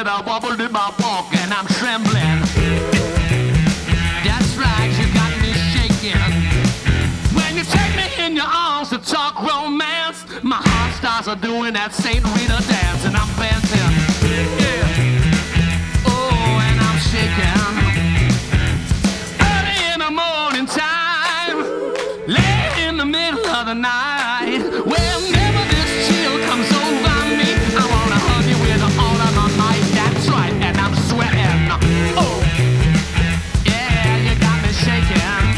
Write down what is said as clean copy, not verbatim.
that I wobbled in my walk and I'm trembling. That's right, you got me shaking. When you take me in your arms to talk romance, my heart starts doing that Saint Rita dance and I'm dancing. Yeah. Oh, and I'm shaking. Early in the morning time, late in the middle of the night.